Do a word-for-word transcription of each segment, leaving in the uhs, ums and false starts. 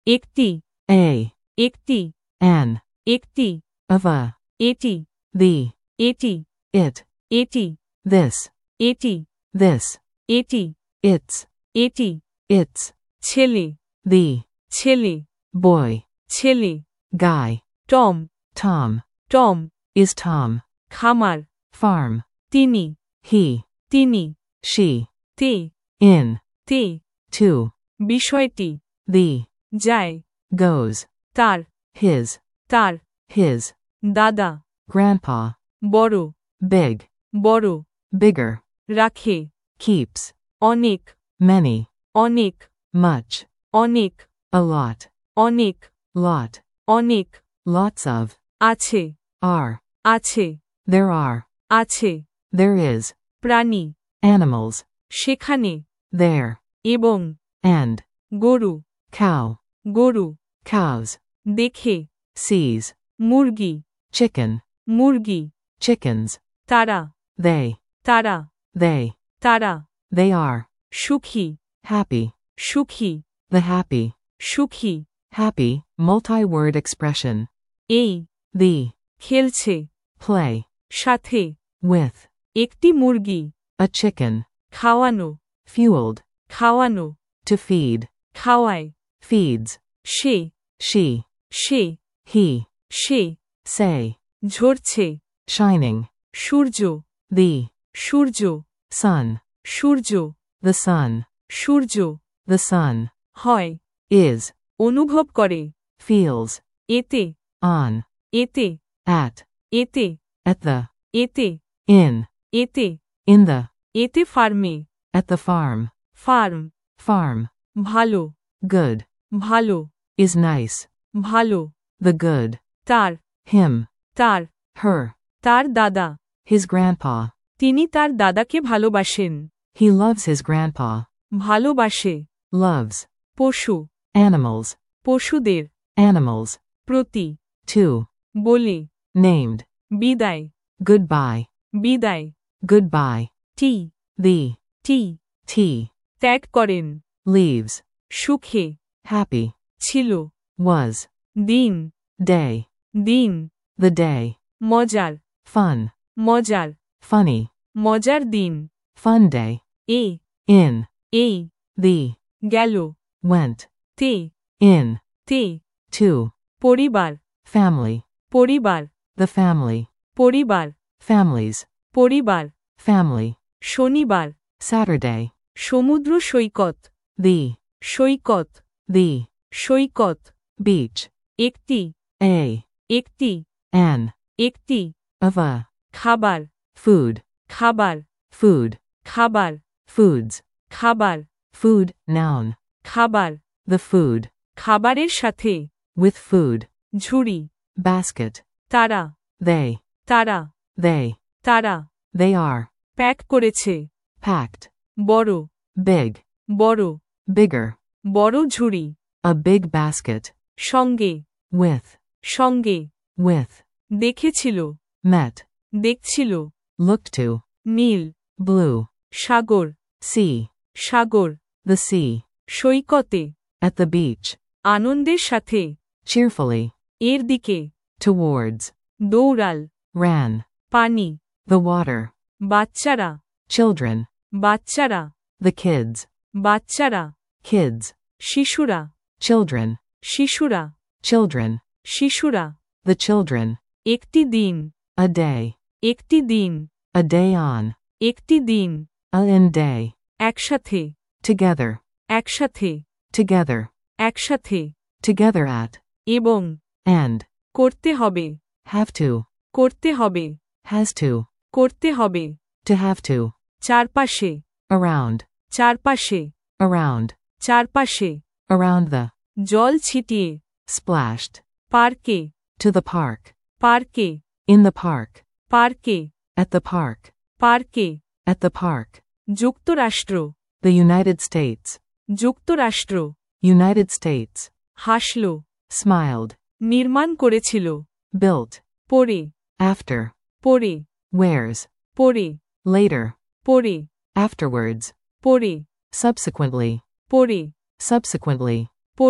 একটি, a, একটি, an, একটি, of a, এটি, the, এটি, it, এটি, this, এটি, this, এটি, its, এটি, its, ছেলে, the, ছেলে, boy, ছেলে, guy, Tom, Tom, Tom, is Tom, খামার, farm, তিনি, he, তিনি, she, তে, in, তে, to, বিষয়টি, the, যায়, goes, তার, his, তার, his, দাদা, grandpa, বড়, big, বড়, bigger, রাখে, keeps, অনেক, many, অনেক, much, অনেক, a lot, অনেক, lot, অনেক, lots of, আছে, are, আছে, there are, আছে, there is, প্রাণী, animals, সেখানে, there, এবং, and, গরু, cow, গরু, cows, দেখে, sees, মুরগি, chicken, মুরগি, chickens, তারা, they, তারা, they, তারা, they are, সুখী, happy, সুখী, the happy, সুখী, happy, multi-word expression, এই, the, খেলছে, play, সাথে, with, একটি মুরগি, a chicken, খাওয়ানো, fueled, খাওয়ানো, to feed, খাওয়ায়, feeds, সে, she, সে, he, সে, say, ঝরছে, shining, Surya, the, Surya, sun, Surya, the sun, Surya, the sun, হয়, is, অনুভব করে, feels, এতে, on, এতে, at, এতে, at the, এতে, in, এতে, in the, এতে ফার্মে, at the farm, farm, farm, ভালো, good, ভালো, is nice, ভালো, the good, তার, him, তার, her, তার দাদা, his grandpa, তিনি তার দাদাকে ভালোবাসেন, he loves his grandpa, ভালোবাসে, loves, পশু, animals, পশুদের, animals, প্রতি, to, বলে, named, বিদায়, goodbye, বিদায়, goodbye, T, the, tea, tea, ত্যাগ করেন, leaves, সুখে, happy, ছিল, was, দিন, day, দিন, the day, মজার, fun, মজার, funny, মজার দিন, fun day, এ, in, এই, the, গেল, went, তে, in, তে, to, পরিবার, family, পরিবার, the family, পরিবার, families, পরিবার, family, শনিবার, Saturday, সমুদ্র সৈকত, the, Saikat, the, Saikat, beach, একটি, a, একটি, an, একটি, of a, খাবার, food, খাবার, food, খাবার, foods, খাবার, food, noun, খাবার, the food, খাবারের সাথে, with food, ঝুড়ি, basket, তারা, they, তারা, they, তারা, they are, প্যাক করেছে, packed, বড়, big, বড়, bigger, বড় ঝুড়ি, a big basket, সঙ্গে, with, সঙ্গে, with, দেখেছিল, met, দেখছিল, looked to, Neil, blue, Sagar, sea, Sagar, the sea, সৈকতে, at the beach, আনন্দের সাথে, cheerfully, এর দিকে, towards, দৌড়াল, ran, পানি, the water, বাচ্চারা, children, বাচ্চারা, the kids, বাচ্চারা, kids, শিশুরা, children, শিশুরা, children, শিশুরা, the children, একটি দিন, a day, একটি দিন, a day on, একটি দিন, a in day, একসাথে, together, একসাথে, together, একসাথে, together at, এবং, and, করতে হবে, have to, করতে হবে, has to, করতে হবে, to have to, চারপাশে, around, চারপাশে, around, চারপাশে, around the, জল ছিটিয়ে, splashed, পার্কে, to the park, পার্কে, in the park, পার্কে, at the park, পার্কে, at the park, যুক্তরাষ্ট্র, the United States, যুক্তরাষ্ট্র, United States, হাসল, smiled, নির্মাণ করেছিল, built, পরে, after, পরে, wears, পরে, later, পরে, afterwards, পরে, subsequently, পরে, subsequently, পরে,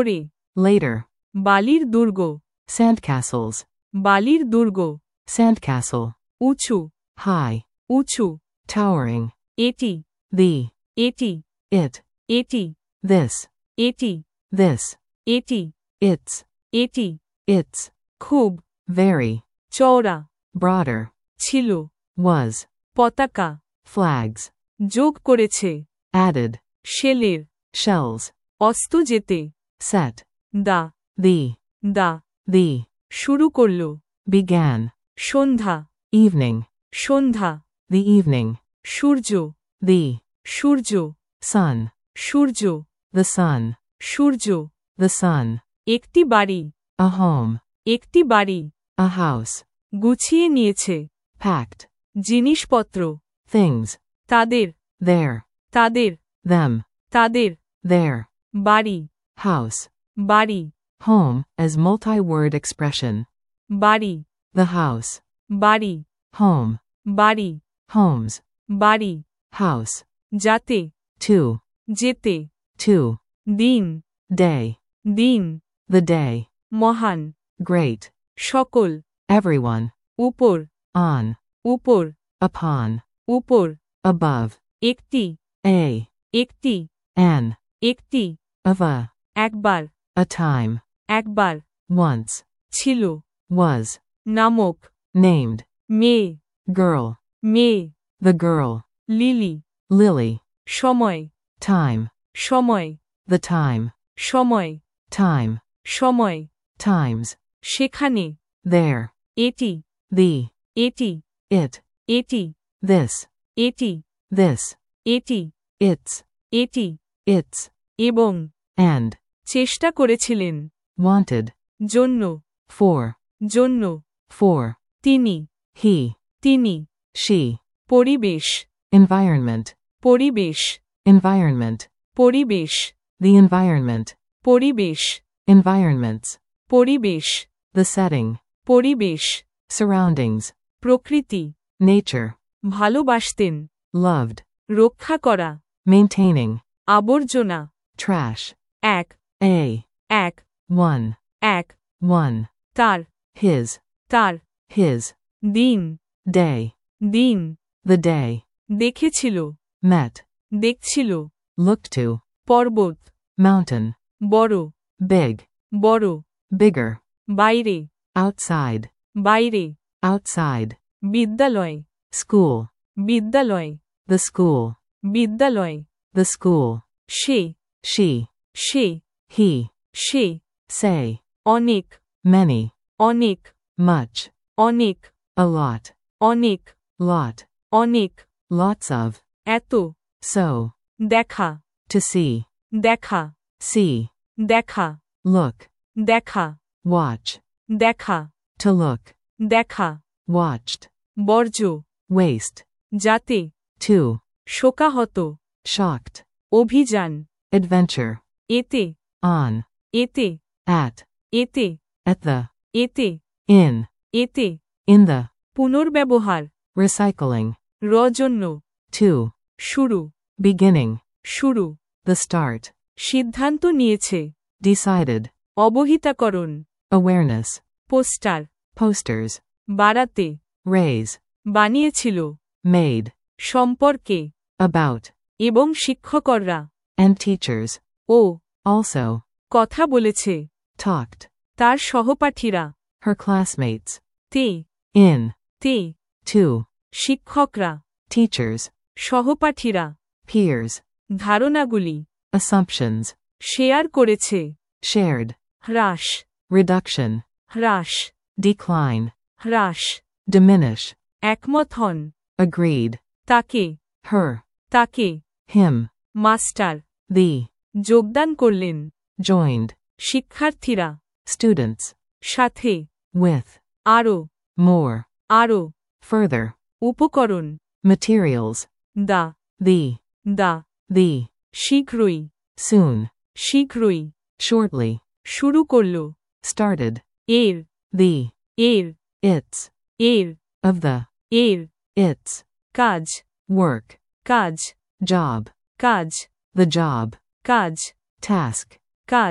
Later. বালির দুর্গ, Sandcastles. বালির দুর্গ, Sandcastle. উঁচু, High. উঁচু, Towering. এটি, The. এটি, It. এটি, This. এটি, This. এটি, It's. এটি, It's. খুব, Very. চওড়া, Broader. ছিল, Was. পতাকা, Flags. যোগ করেছে, Added. শেলের, Shells. অস্ত যেতে, Set. The, The. The, The. শুরু করল, Began. Sandhya, Evening. Sandhya, The evening. Surya, The. Surya, Sun. Surya, The sun. Surya, The sun. একটি বাড়ি, A home. একটি বাড়ি, A house. গুছিয়ে নিয়েছে, Packed. জিনিসপত্র, Things. তাদের, There. তাদের, Them. তাদের, There. বাড়ি, House. বাড়ি, Home as multi-word expression. বাড়ি, The house. বাড়ি, Home. বাড়ি, Homes. বাড়ি, House. যাতে, To. যেতে, To. দিন, Day. দিন, The day. মহান, Great. সকল, Everyone. উপর, On. উপর, Upon. উপর, Above. একটি, A. একটি, An. একটি, Of a. একবার, A time. একবার, Once. ছিল, Was. নামক, Named. মেয়ে, Girl. মেয়ে, The girl. Lily, Lily. সময়, Time. সময়, The time. সময়, Time. সময়, Times. সেখানে, There. এটি, The. এটি, It. এটি, This. এটি, This. এটি, It's. এটি, It's. এবং, And. চেষ্টা করেছিলেন, Wanted. জন্য, For. জন্য, For. তিনি, He. তিনি, She. পরিবেশ, Environment. পরিবেশ, Environment. পরিবেশ, The environment. পরিবেশ, Environments. পরিবেশ, The setting. পরিবেশ, Surroundings. প্রকৃতি, Nature. ভালোবাসতেন, Loved. রক্ষা করা, Maintaining. আবর্জনা, Trash. এক, A. এক, One. এক, One. তার, His. তার, His. দিন, Day. দিন, The day. দেখেছিল, Met. দেখছিল, Looked to. পর্বত, Mountain. বড়, Big. বড়, Bigger. বাইরে, Outside. বাইরে, Outside. বিদ্যালয়, School. বিদ্যালয়, The school. বিদ্যালয়, The school. Say, She. সে, He. সে, Say. অনেক, Many. অনেক, Much. অনেক, A lot. অনেক, Lot. অনেক, Lots of. এত, So. দেখা, To see. দেখা, See. দেখা, Look. দেখা, Watch. দেখা, To look. দেখা, Watched. বর্জ্য, Waste. যাতে, To. শোকাহত, Shocked. অভিযান, Adventure. এতে, On. এতে, At. এতে, At the. এতে, In. এতে, In the. পুনর্ব্যবহার, Recycling. র জন্য, To. শুরু, Beginning. শুরু, The start. সিদ্ধান্ত নিয়েছে, Decided. অবহিতাকরণ, Awareness. Poster, Posters. বাড়াতে, Raise. বানিয়েছিল, Made. সম্পর্কে, About. এবং শিক্ষকরা, And teachers. O, Also. কথা বলেছে, Talked. তার সহপাঠীরা, Her classmates. তে, In. তে, To. শিক্ষকরা, Teachers. সহপাঠীরা, Peers. ধারণাগুলি, Assumptions. শেয়ার করেছে, Shared. হ্রাস, Reduction. হ্রাস, Decline. হ্রাস, Diminish. একমত হন, Agreed. তাকে, Her. তাকে, Him. Master, The. যোগদান করলেন, Joined. শিক্ষার্থীরা, Students. সাথে, With. আরও, More. আরও, Further. উপকরণ, Materials. The, The. The, The. শীঘ্রই, Soon. শীঘ্রই, Shortly. শুরু করল, Started. এর, The. এর, Its. এর, Of the. এর, Its. কাজ, Work. কাজ, Job. কাজ, The job. কাজ, Task. কাজ,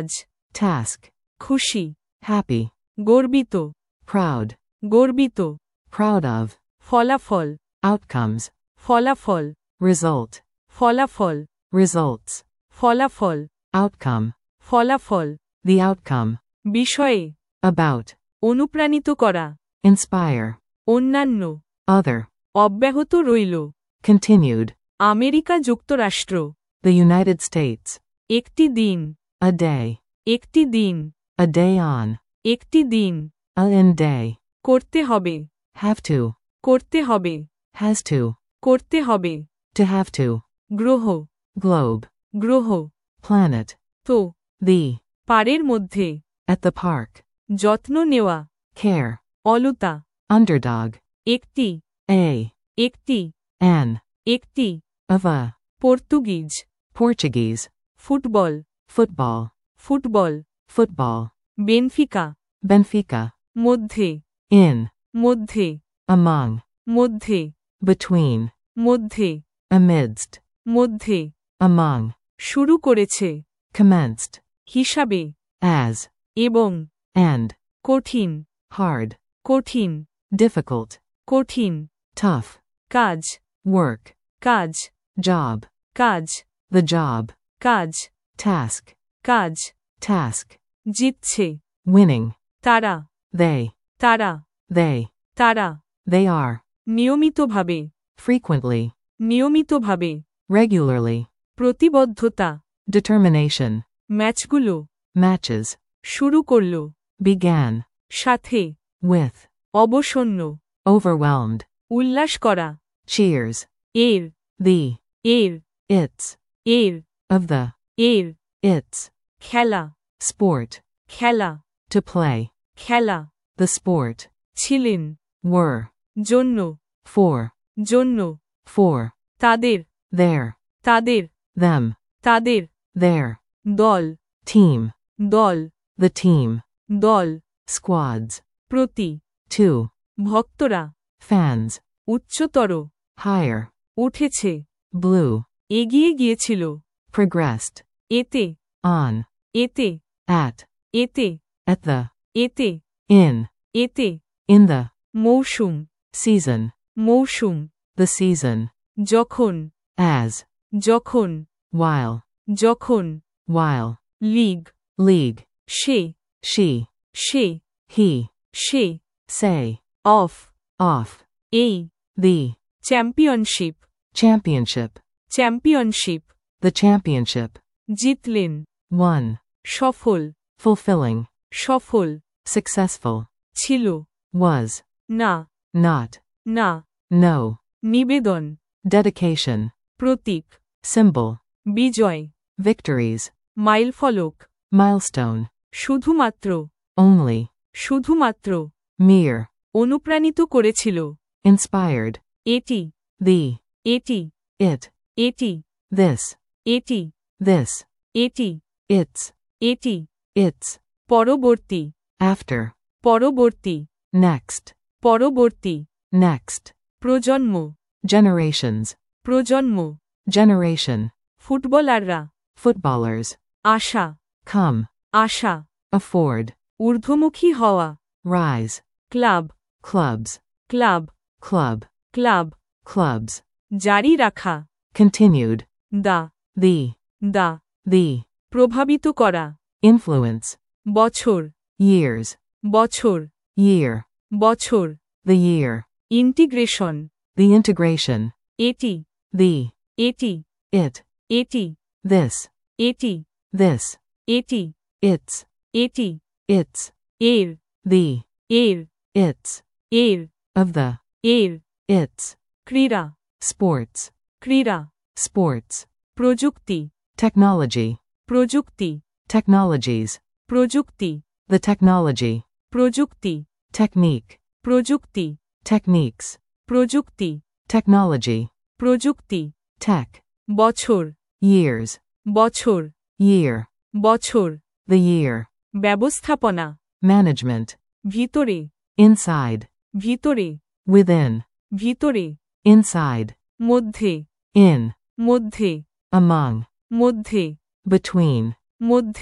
task, খুশি, happy, গর্বিত, proud, গর্বিত, proud of, ফলাফল, outcomes, ফলাফল, result, ফলাফল, results, ফলাফল, outcome, ফলাফল, the outcome, বিষয়ে, about, অনুপ্রাণিত করা, inspire, অন্যান্য, other, অব্যাহত রইল, continued, আমেরিকা যুক্তরাষ্ট্র, the United States, একটি দিন, a day, একটি দিন, a day on, একটি দিন, a in day, করতে হবে, have to, করতে হবে, has to, করতে হবে, to have to, গ্রহ, globe, গ্রহ, planet, তো, the, পাড়ের মধ্যে, at the park, যত্ন নেওয়া, care, অলতা, underdog, একটি, a, একটি, an, একটি, of a, Portuguese, Portuguese, football, football, football, football, Benfica, Benfica, মধ্যে, in, মধ্যে, among, মধ্যে, between, মধ্যে, amidst, মধ্যে, among, শুরু করেছে, commenced, হিসাবে, as, এবং, and, কঠিন, hard, কঠিন, difficult, কঠিন, tough, কাজ, work, কাজ, job, কাজ, the job, কাজ, task, কাজ, task, জিতছে, winning, তারা, they, তারা, they, তারা, they are, নিয়মিতভাবে, frequently, নিয়মিতভাবে, regularly, প্রতিবদ্ধতা, determination, ম্যাচগুলো, matches, শুরু করল, began, সাথে, with, অবসন্ন, overwhelmed, উল্লাস করা, cheers, এর, the, এর, its, এর, of the, এর, its, খেলা, sport, খেলা, to play, খেলা, the sport, ছিলেন, were, জন্য, for, জন্য, for, তাদের, their, তাদের, them, তাদের, their, দল, team, দল, the team, দল, squads, প্রতি, two, ভক্তরা, fans, উচ্চতর, higher, উঠেছে, blue, এগিয়ে গিয়েছিল, progressed, এতে, on, এতে, at, এতে, at the, এতে, in, এতে, in the, মৌসুম, season, মৌসুম, the season, যখন, as, যখন, while, যখন, while, লিগ, league, সে, she, সে, he, সে, say, অফ, off, এই, the, championship, championship, championship, the championship, জিতলেন, won, সফল, fulfilling, সফল, successful, ছিল, was, না, not, না, no, নিবেদন, dedication, প্রতীক, symbol, বিজয়, victories, মাইলফলক, milestone, শুধুমাত্র, only, শুধুমাত্র, mere, অনুপ্রাণিত করেছিল, inspired, এটি, the, এটি, it, এটি, this, এটি, this, এটি, its, এটি, its, পরবর্তী, after, পরবর্তী, next, পরবর্তী, next, প্রজন্ম, generations, প্রজন্ম, generation, ফুটবলাররা, footballers, আশা, come, আশা, afford, ঊর্ধ্বমুখী হওয়া, rise, club, clubs, club, club, club, clubs, জারি রাখা, continued, the, the, the, the, প্রভাবিত করা, influence, বছর, years, বছর, year, বছর, the year, integration, the integration, এটি, the, এটি, it, এটি, this, এটি, this, এটি, its, এটি, its, এর, the, এর, its, এর, of the, এর, its, ক্রীড়া, sports, ক্রীড়া, sports, প্রযুক্তি, technology, প্রযুক্তি, technologies, প্রযুক্তি, the technology, প্রযুক্তি, technique, প্রযুক্তি, techniques, প্রযুক্তি, technology, প্রযুক্তি, tech, বছর, years, বছর, year, বছর, the year, ব্যবস্থাপনা, management, ভিতরে, inside, ভিতরে, within, ভিতরে, inside, মধ্যে, in, মধ্যে, among, মধ্যে, between, মধ্যে,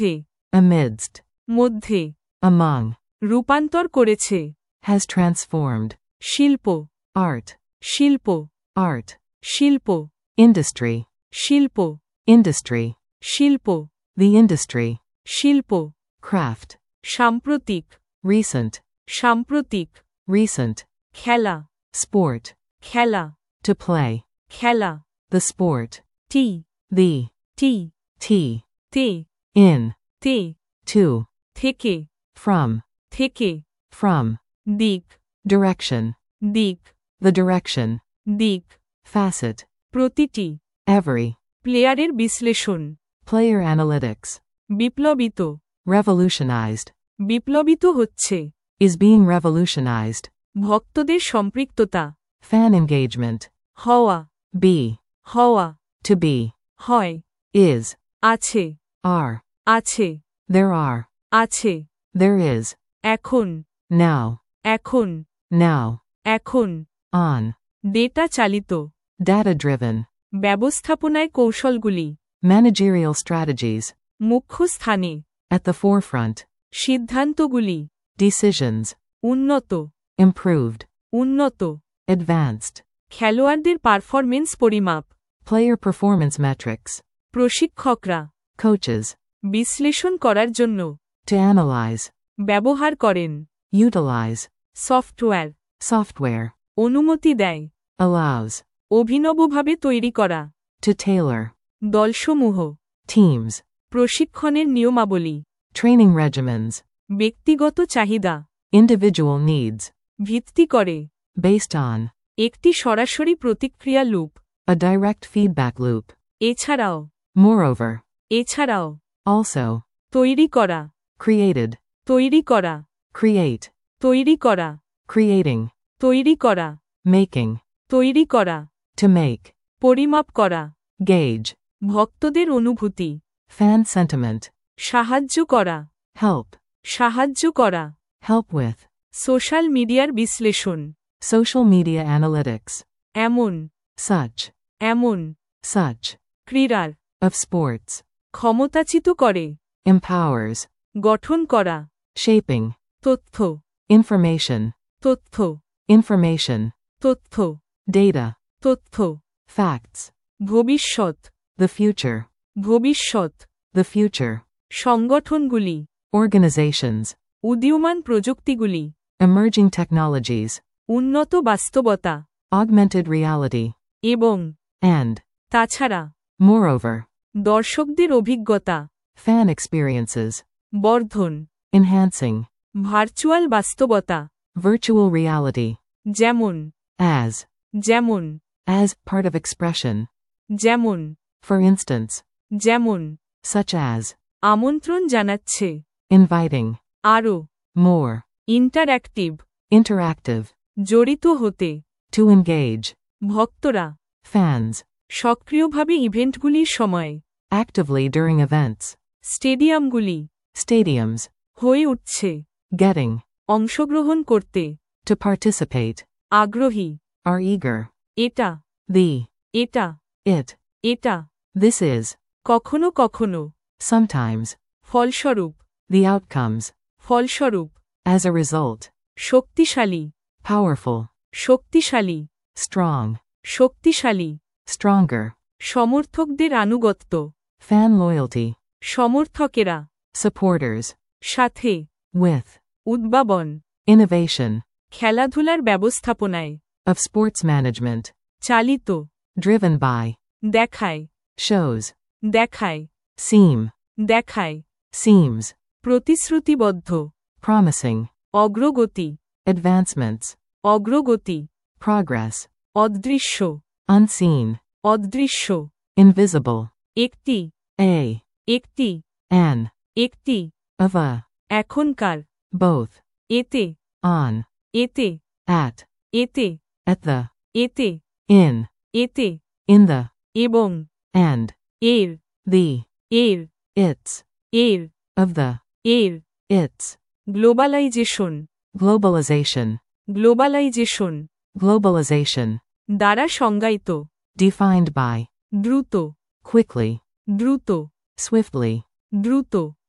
amidst, মধ্যে, among, রূপান্তর করেছে, has transformed, শিল্প, art, শিল্প, art, শিল্প, industry, শিল্প, industry, শিল্প, the industry, শিল্প, craft, সাম্প্রতিক, recent, সাম্প্রতিক, recent, খেলা, sport, খেলা, to play, খেলা, the sport, T, the, tea, tea, তে, in, তে, to, থেকে, from, থেকে, from, দিক, direction, দিক, the direction, দিক, facet, প্রতিটি, every, প্লেয়ারের বিশ্লেষণ, player analytics, বিপ্লবিত, revolutionized, বিপ্লবিত হচ্ছে, is being revolutionized, ভক্তদের সম্পৃক্ততা, fan engagement, হওয়া, be, হওয়া, to be, হয়, is, আছে, are, আছে, there are, আছে, there is, এখন, now, এখন, now, এখন, on, ডেটা চালিত, data driven, ব্যবস্থাপনায় কৌশলগুলি, managerial strategies, মুখ্য স্থানে, at the forefront, সিদ্ধান্তগুলি, decisions, উন্নত, improved, উন্নত, advanced, খেলোয়াড়দের পারফরমেন্স পরিমাপ, player performance metrics, প্রশিক্ষকরা, coaches, বিশ্লেষণ করার জন্য, to analyze, ব্যবহার করেন, utilize, সফটওয়্যার, software, অনুমতি দেয়, allows, অভিনবভাবে তৈরি করা, to tailor, দলসমূহ, teams, প্রশিক্ষণের নিয়মাবলী, training regimens, ব্যক্তিগত চাহিদা, individual needs, ভিত্তি করে, based on, একটি সরাসরি প্রতিক্রিয়া loop, a direct feedback loop, এছাড়াও, moreover, এছাড়াও, also, তৈরি করা, created, তৈরি করা, create, তৈরি করা, creating, তৈরি করা, making, তৈরি করা, to make, পরিমাপ করা, gauge, ভক্তদের অনুভূতি, fan sentiment, সাহায্য করা, help, সাহায্য করা, help with, সোশ্যাল মিডিয়ার বিশ্লেষণ, social media analytics, এমন, such, এমন, such, ক্রীড়ার, of sports, ক্ষমতাচিত করে, empowers, গঠন করা, shaping, তথ্য, information, তথ্য, information, তথ্য, data, তথ্য, facts, ভবিষ্যৎ, the future, ভবিষ্যৎ, the future, সংগঠনগুলি, organizations, উদীয়মান প্রযুক্তিগুলি, emerging technologies, উন্নত বাস্তবতা, augmented reality, এবং, and, তাছাড়া, moreover, দর্শকদের অভিজ্ঞতা, fan experiences, বর্ধন, enhancing, ভার্চুয়াল বাস্তবতা, virtual reality, যেমন, as, যেমন, as part of expression, যেমন, for instance, যেমন, such as, আমন্ত্রণ জানাচ্ছে, inviting, আরও, more, ইন্টারঅ্যাক্টিভ, interactive, জড়িত হতে, to engage, ভক্তরা, fans, সক্রিয়ভাবে ইভেন্টগুলির সময়, actively during events, স্টেডিয়ামগুলি, stadiums, হয়ে উঠছে, getting, অংশগ্রহণ করতে, to participate, আগ্রহী, are eager, এটা, the, এটা, it, এটা, this is, কখনো কখনো, sometimes, ফলস্বরূপ, the outcomes, ফলস্বরূপ, as a result, শক্তিশালী, powerful, শক্তিশালী, strong, শক্তিশালী, stronger, সমর্থকদের আনুগত্য, fan loyalty, সমর্থকেরা, supporters, সাথে, with, উদ্ভাবন, innovation, খেলাধুলার ব্যবস্থাপনায়, of sports management, চালিত, driven by, দেখায়, shows, দেখায়, seem, দেখায়, seems, প্রতিশ্রুতিবদ্ধ, promising, অগ্রগতি, advancements, অগ্রগতি, progress, অদৃশ্য, unseen, অদৃশ্য, invisible, একটি, a, একটি, an, একটি, of a, এখনকার, both, এতে, on, এতে, at, এতে, at the, এতে, in, এতে, in the, এবং, and, এর, the, এর, its, এর, of the, এর, its, globalisation, globalization, globalisation, globalization, দ্বারা সংজ্ঞায়িত, defined by, দ্রুত, quickly, দ্রুত, swiftly, দ্রুত,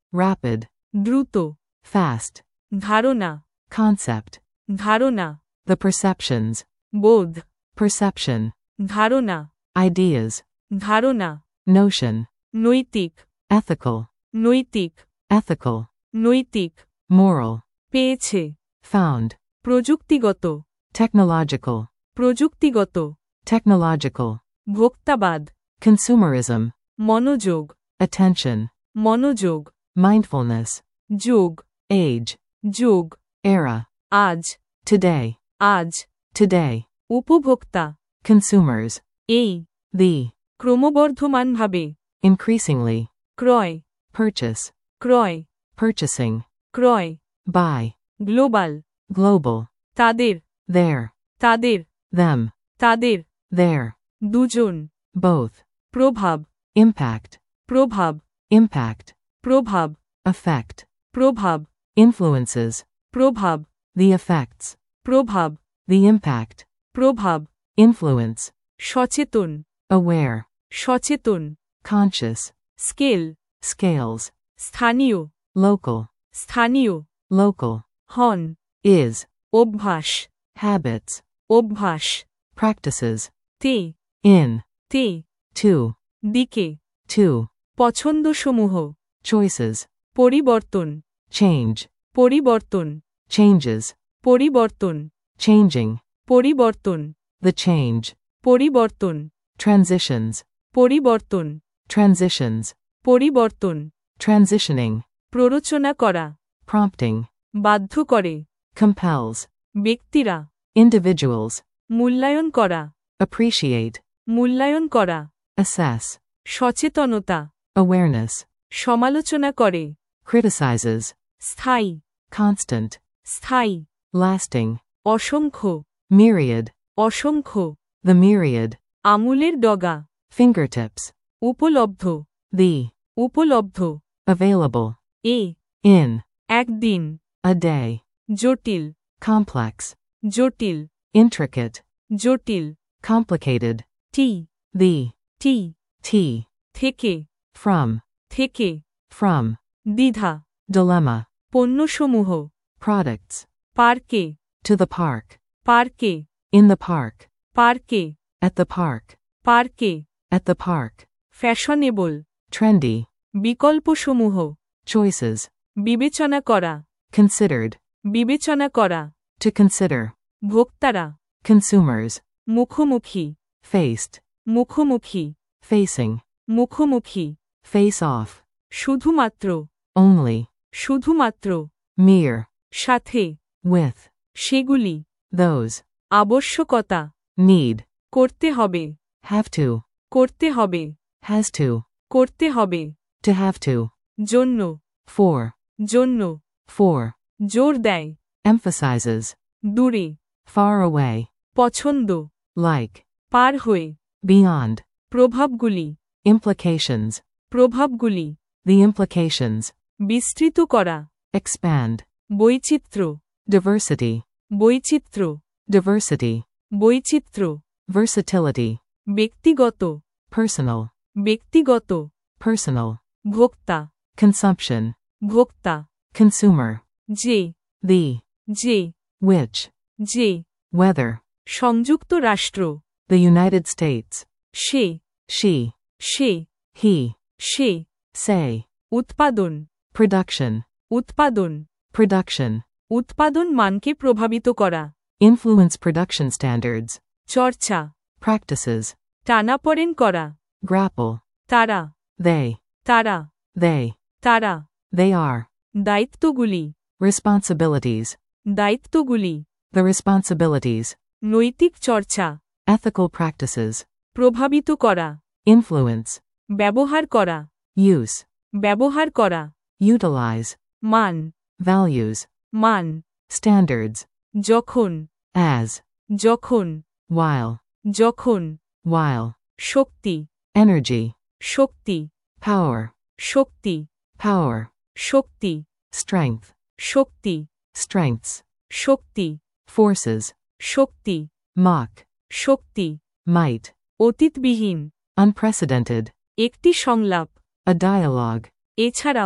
rapid, দ্রুত, fast, ধারণা, concept, ধারণা, the perceptions, বোধ, perception, ধারণা, ideas, ধারণা, notion, নৈতিক, ethical, নৈতিক, ethical, নৈতিক, moral, পেয়েছে, found, প্রযুক্তিগত, technological, প্রযুক্তিগত, technological, ভোক্তাবাদ, consumerism, মনোযোগ, attention, মনোযোগ, mindfulness, যোগ, age, যোগ, era, আজ, today, আজ, today, উপভোক্তা, consumers, এই, the, ক্রমবর্ধমানভাবে, increasingly, ক্রয়, purchase, ক্রয়, purchasing, ক্রয়, buy, গ্লোবাল, global, তাদের, their, তাদের, them, তাদের, their, দুজন, both, প্রভাব, impact, প্রভাব, impact, প্রভাব, effect, প্রভাব, influences, প্রভাব, the effects, প্রভাব, the impact, প্রভাব, influence, সচেতন, aware, সচেতন, conscious, স্কেল, scales, স্থানীয়, local, স্থানীয়, local, হন, is, অভ্যাস, habits, অভ্যাস, practices, তে, in, তে, to, দিকে, to, পছন্দসমূহ, choices, পরিবর্তন, change, পরিবর্তন, changes, পরিবর্তন, changing, পরিবর্তন, the change, পরিবর্তন, transitions, পরিবর্তন, transitions, পরিবর্তন, transitioning, প্ররোচনা করা, prompting, বাধ্য করে, compels, ব্যক্তিরা, individuals, মূল্যায়ন করা, appreciate, মূল্যায়ন করা, assess, সচেতনতা, awareness, সমালোচনা করে, criticizes, স্থায়ী, constant, স্থায়ী, lasting, অসংখ্য, myriad, অসংখ্য, the myriad, আঙুলের ডগা, fingertips, উপলব্ধ, the, উপলব্ধ, available, এ, in, একদিন, a day, জটিল, complex, জটিল, intricate, জটিল, complicated, টি, the, টি, tea, থেকে, from, থেকে, from, দ্বিধা, dilemma, পণ্যসমূহ, products, পার্কে, to the park, পার্কে, in the park, পার্কে, at the park, পার্কে, at the park, fashionable, trendy, বিকল্পসমূহ, choices, বিবেচনা করা, considered, বিবেচনা করা, to consider, ভোক্তারা, consumers, মুখোমুখি, faced, মুখোমুখি, facing, মুখোমুখি, face off, শুধুমাত্র, only, শুধুমাত্র, mere, সাথে, with, সেগুলি, those, আবশ্যকতা, need, করতে হবে, have to, করতে হবে, has to, করতে হবে, to have to, জন্য, for, জন্য, for, জোর দেয়, emphasizes, দূরে, far away, পছন্দ, like, পার হয়ে, beyond, প্রভাবগুলি, implications, প্রভাবগুলি, the implications, বিস্তৃত করা, expand, বৈচিত্র্য, diversity, বৈচিত্র্য, diversity, বৈচিত্র্য, versatility, ব্যক্তিগত, personal, ব্যক্তিগত, personal, ভোক্তা, consumption, ভোক্তা, consumer, যে, the, যে, which, যে, whether, সংযুক্ত রাষ্ট্র, the United States, say, she, সে, he, সে, say, উৎপাদন, production, উৎপাদন, production, উৎপাদন মানকে প্রভাবিত করা, influence production standards, চর্চা, practices, টানাপড়েন করা, grapple, তারা, they, তারা, they, তারা, they are, দায়িত্বগুলি, responsibilities, দায়িত্বগুলি, the responsibilities, নৈতিক চর্চা, ethical practices, প্রভাবিত করা, influence, ব্যবহার করা, use, ব্যবহার করা, utilize, মান, values, মান, standards, যখন, as, যখন, while, যখন, while, শক্তি, energy, শক্তি, power, শক্তি, power, শক্তি, strength, শক্তি, strengths, শক্তি, forces, শক্তি, mock, শক্তি, might, অতীতবিহীন, unprecedented, একটি সংলাপ, a dialogue, এছাড়াও,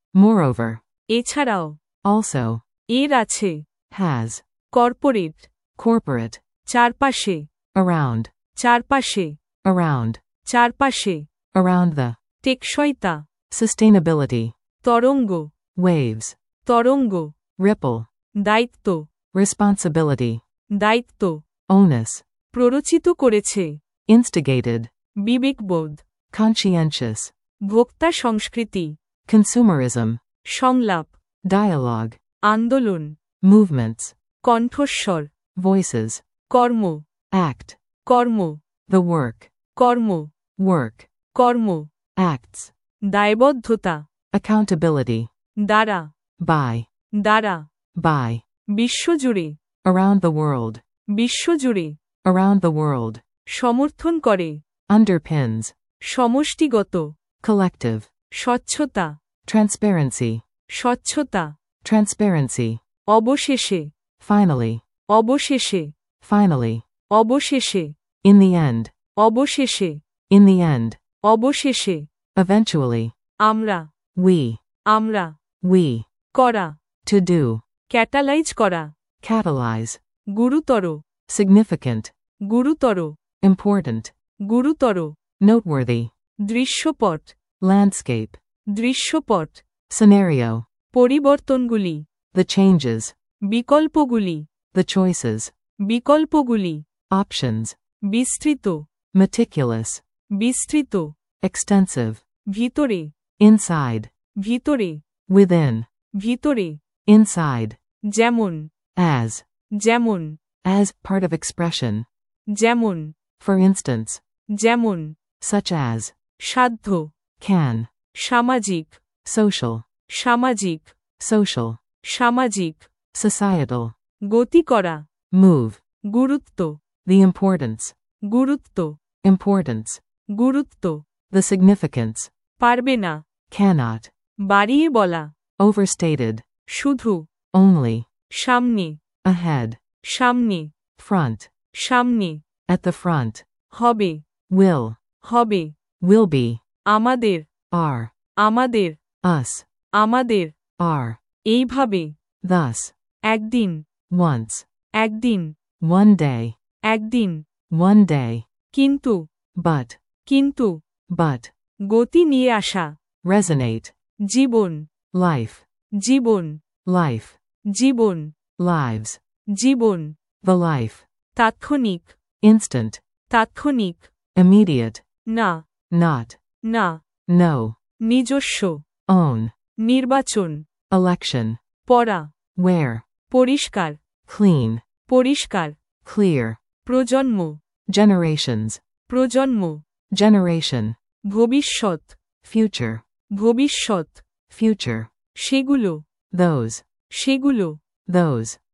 Moreover. এছাড়াও, Also. এর আছে, Has. Corporate, Corporate. চারপাশে, Around. চারপাশে, Around. চারপাশে, Around the. টেকসইতা, Sustainability. তরঙ্গ, Waves. তরঙ্গ, Ripple. দায়িত্ব, Responsibility. দায়িত্ব, Onus. প্ররোচিত করেছে, Instigated. বিবেকবোধ, Conscientious. ভোক্তা সংস্কৃতি, Consumerism. সংলাপ, Dialogue. আন্দোলন, Movements. কণ্ঠস্বর, Voices. কর্ম, Act. কর্ম, The work. কর্ম, Work. কর্ম, Acts. দায়বদ্ধতা, Accountability. দ্বারা, By. দ্বারা, By. বিশ্বজুড়ে, Around the world. বিশ্বজুড়ে, Around the world. সমর্থন করে, Underpins. সমষ্টিগত, Collective. স্বচ্ছতা, Transparency. স্বচ্ছতা, Transparency. অবশেষে, Finally. অবশেষে, Finally. অবশেষে, In the end. অবশেষে, In the end. অবশেষে, Eventually. আমরা, We. আমরা, We. করা, To do. ক্যাটালাইজ করা, Catalyze. গুরুতর, Significant. গুরুতর, Important. গুরুতর, Noteworthy. দৃশ্যপট, Landscape. দৃশ্যপট, Scenario. পরিবর্তনগুলি, The changes. বিকল্পগুলি, The choices. বিকল্পগুলি, Options. বিস্তৃত, Meticulous. বিস্তৃত, Extensive. ভিতরে, Inside. ভিতরে, Within. ভিতরে, Inside. যেমন, As. যেমন, As. Part of expression. যেমন, For instance. যেমন, Such as. সাধ্য, Can. সামাজিক, Social. সামাজিক, Social. সামাজিক, Societal. গতি করা, Move. গুরুত্ব, The importance. গুরুত্ব, Importance. গুরুত্ব, The significance. পারবে না, Cannot. বাড়িয়ে বলা, Overstated. শুধু, Only. সামনে, Ahead. সামনে, Front. সামনে, At the front. হবে, Will. হবে, Will be. আমাদের, Are. আমাদের, Us. আমাদের, Are. এইভাবে, Thus. একদিন, Once. একদিন, One day. একদিন, One day. কিন্তু, But. কিন্তু, But. গতি নিয়ে আসা, Resonate. Jibon, Life. Jibon, Life. Jibon, Lives. Jibon, The life. তাৎক্ষণিক, Instant. তাৎক্ষণিক, Immediate. না, Not. না, No. নিজস্ব, Own. নির্বাচন, Election. পড়া, Where. পরিষ্কার, Clean. পরিষ্কার, Clear. প্রজন্ম, Generations. প্রজন্ম, Generation. ভবিষ্যৎ, Future. ভবিষ্যৎ, Future. সেগুলো, Those. সেগুলো, Those.